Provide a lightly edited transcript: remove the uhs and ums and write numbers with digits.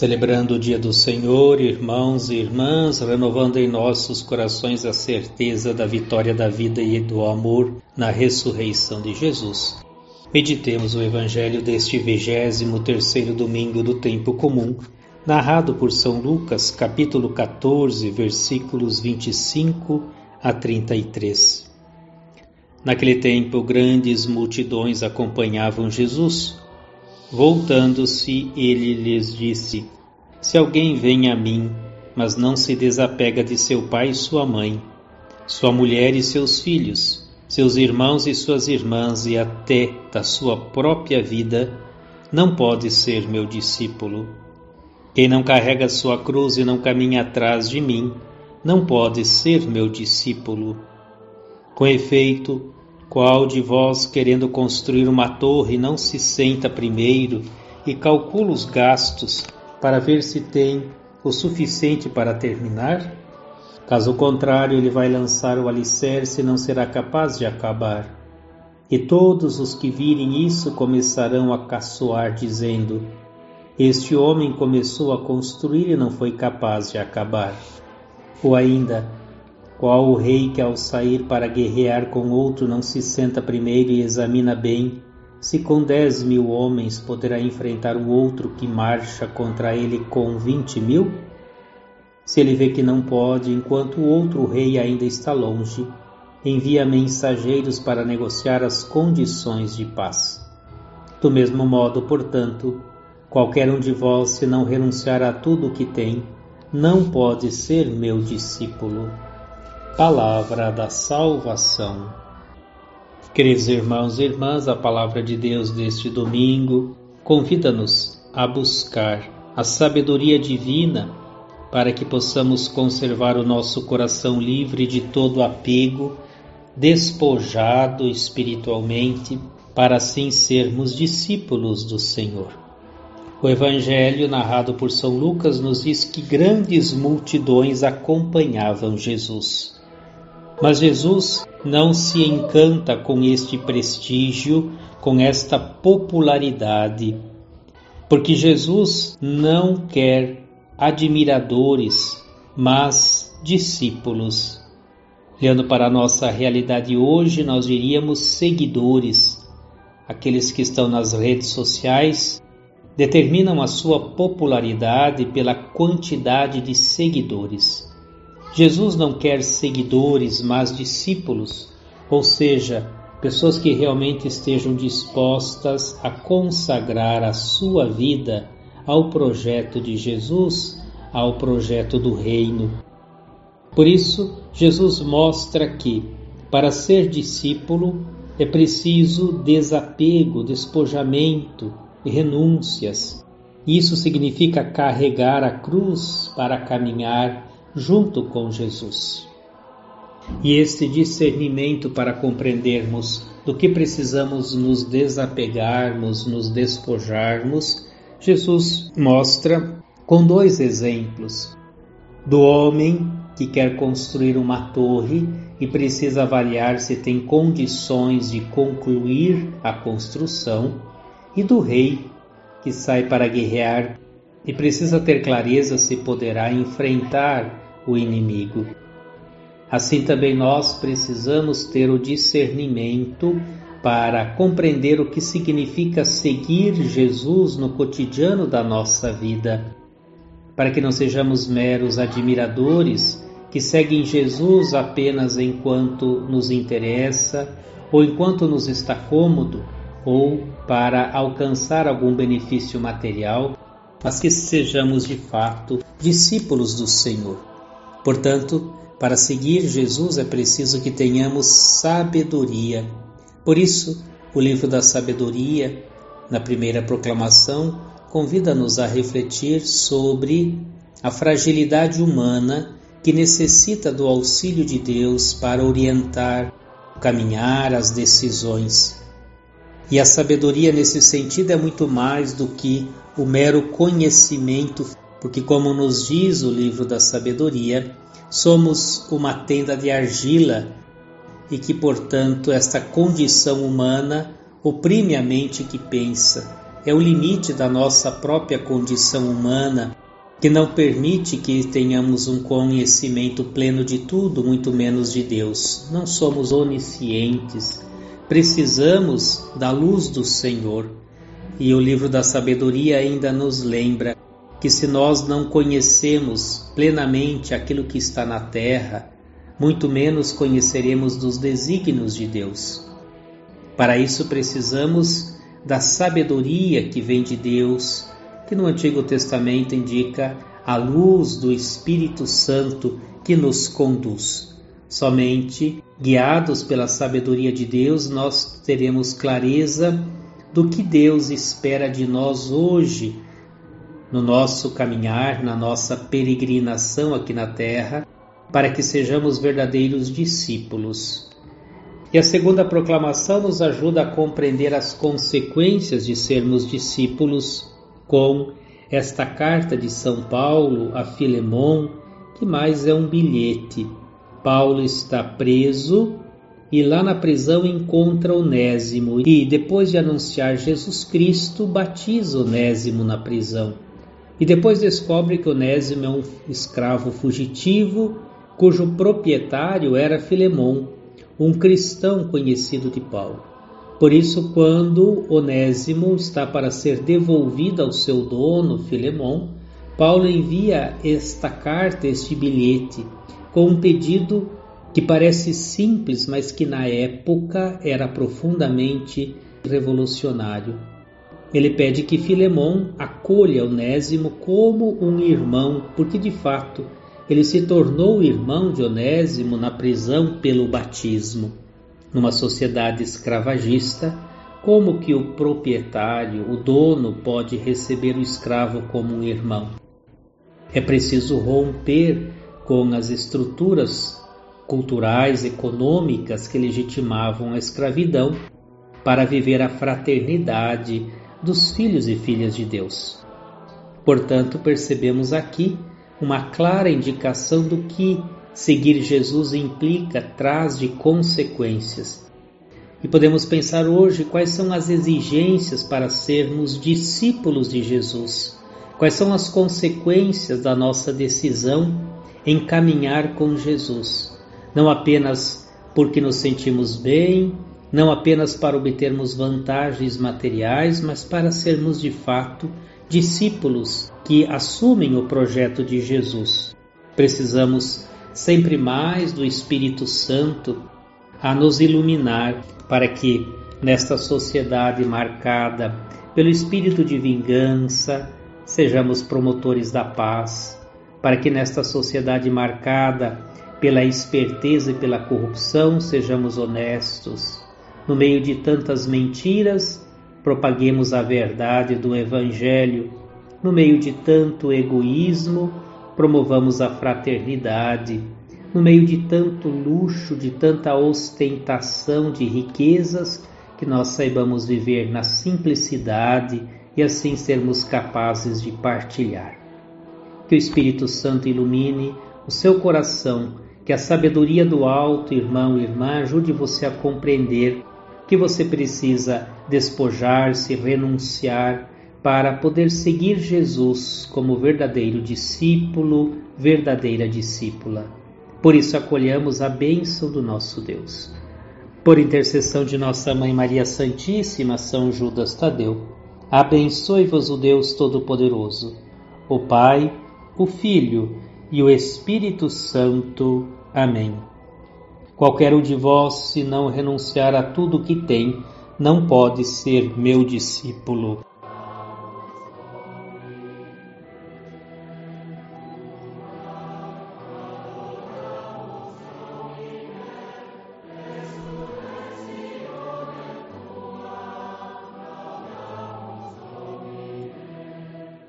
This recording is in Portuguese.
Celebrando o dia do Senhor, irmãos e irmãs, renovando em nossos corações a certeza da vitória da vida e do amor na ressurreição de Jesus. Meditemos o Evangelho deste 23º domingo do tempo comum, narrado por São Lucas, capítulo 14, versículos 25 a 33. Naquele tempo, grandes multidões acompanhavam Jesus. Voltando-se, ele lhes disse: Se alguém vem a mim, mas não se desapega de seu pai e sua mãe, sua mulher e seus filhos, seus irmãos e suas irmãs e até da sua própria vida, não pode ser meu discípulo. Quem não carrega sua cruz e não caminha atrás de mim, não pode ser meu discípulo. Com efeito, qual de vós, querendo construir uma torre, não se senta primeiro e calcula os gastos para ver se tem o suficiente para terminar? Caso contrário, ele vai lançar o alicerce e não será capaz de acabar. E todos os que virem isso começarão a caçoar, dizendo: Este homem começou a construir e não foi capaz de acabar. Ou ainda: Qual o rei que ao sair para guerrear com outro não se senta primeiro e examina bem se com 10.000 homens poderá enfrentar o outro que marcha contra ele com 20.000? Se ele vê que não pode, enquanto o outro rei ainda está longe, envia mensageiros para negociar as condições de paz. Do mesmo modo, portanto, qualquer um de vós, se não renunciar a tudo o que tem, não pode ser meu discípulo. Palavra da salvação. Queridos irmãos e irmãs, a palavra de Deus deste domingo convida-nos a buscar a sabedoria divina para que possamos conservar o nosso coração livre de todo apego, despojado espiritualmente, para assim sermos discípulos do Senhor. O Evangelho narrado por São Lucas nos diz que grandes multidões acompanhavam Jesus. Mas Jesus não se encanta com este prestígio, com esta popularidade, porque Jesus não quer admiradores, mas discípulos. Olhando para a nossa realidade hoje, nós diríamos seguidores. Aqueles que estão nas redes sociais determinam a sua popularidade pela quantidade de seguidores. Jesus não quer seguidores, mas discípulos, ou seja, pessoas que realmente estejam dispostas a consagrar a sua vida ao projeto de Jesus, ao projeto do reino. Por isso, Jesus mostra que, para ser discípulo, é preciso desapego, despojamento e renúncias. Isso significa carregar a cruz para caminhar junto com Jesus. E este discernimento para compreendermos do que precisamos nos desapegarmos, nos despojarmos, Jesus mostra com 2 exemplos. Do homem que quer construir uma torre e precisa avaliar se tem condições de concluir a construção, e do rei que sai para guerrear e precisa ter clareza se poderá enfrentar o inimigo. Assim também nós precisamos ter o discernimento para compreender o que significa seguir Jesus no cotidiano da nossa vida, para que não sejamos meros admiradores que seguem Jesus apenas enquanto nos interessa ou enquanto nos está cômodo ou para alcançar algum benefício material, mas que sejamos de fato discípulos do Senhor. Portanto, para seguir Jesus é preciso que tenhamos sabedoria. Por isso, o livro da sabedoria, na primeira proclamação, convida-nos a refletir sobre a fragilidade humana que necessita do auxílio de Deus para orientar o caminhar, as decisões. E a sabedoria nesse sentido é muito mais do que o mero conhecimento, porque como nos diz o livro da sabedoria, somos uma tenda de argila e que, portanto, esta condição humana oprime a mente que pensa. é o limite da nossa própria condição humana, que não permite que tenhamos um conhecimento pleno de tudo, muito menos de Deus. Não somos oniscientes, precisamos da luz do Senhor. E o livro da sabedoria ainda nos lembra que se nós não conhecemos plenamente aquilo que está na terra, muito menos conheceremos dos desígnios de Deus. Para isso precisamos da sabedoria que vem de Deus, que no Antigo Testamento indica a luz do Espírito Santo que nos conduz. Somente guiados pela sabedoria de Deus nós teremos clareza do que Deus espera de nós hoje, no nosso caminhar, na nossa peregrinação aqui na terra, para que sejamos verdadeiros discípulos. E a segunda proclamação nos ajuda a compreender as consequências de sermos discípulos com esta carta de São Paulo a Filemon, que mais é um bilhete. Paulo está preso e lá na prisão encontra Onésimo e, depois de anunciar Jesus Cristo, batiza Onésimo na prisão. E depois descobre que Onésimo é um escravo fugitivo, cujo proprietário era Filemon, um cristão conhecido de Paulo. Por isso, quando Onésimo está para ser devolvido ao seu dono, Filemon, Paulo envia esta carta, este bilhete, com um pedido que parece simples, mas que na época era profundamente revolucionário. Ele pede que Filemon acolha Onésimo como um irmão, porque de fato ele se tornou irmão de Onésimo na prisão pelo batismo. Numa sociedade escravagista, como que o proprietário, o dono, pode receber o escravo como um irmão? É preciso romper com as estruturas culturais, econômicas que legitimavam a escravidão para viver a fraternidade dos filhos e filhas de Deus. Portanto, percebemos aqui uma clara indicação do que seguir Jesus implica, traz de consequências. E podemos pensar hoje quais são as exigências para sermos discípulos de Jesus. Quais são as consequências da nossa decisão em caminhar com Jesus. Não apenas porque nos sentimos bem, não apenas para obtermos vantagens materiais, mas para sermos de fato discípulos que assumem o projeto de Jesus. Precisamos sempre mais do Espírito Santo a nos iluminar para que nesta sociedade marcada pelo espírito de vingança sejamos promotores da paz, para que nesta sociedade marcada pela esperteza e pela corrupção sejamos honestos. No meio de tantas mentiras, propaguemos a verdade do Evangelho. No meio de tanto egoísmo, promovamos a fraternidade. No meio de tanto luxo, de tanta ostentação de riquezas, que nós saibamos viver na simplicidade e assim sermos capazes de partilhar. Que o Espírito Santo ilumine o seu coração, que a sabedoria do alto, irmão e irmã, ajude você a compreender que você precisa despojar-se, renunciar, para poder seguir Jesus como verdadeiro discípulo, verdadeira discípula. Por isso acolhamos a bênção do nosso Deus. Por intercessão de nossa Mãe Maria Santíssima, São Judas Tadeu, abençoe-vos o Deus Todo-Poderoso, o Pai, o Filho e o Espírito Santo. Amém. Qualquer um de vós, se não renunciar a tudo o que tem, não pode ser meu discípulo.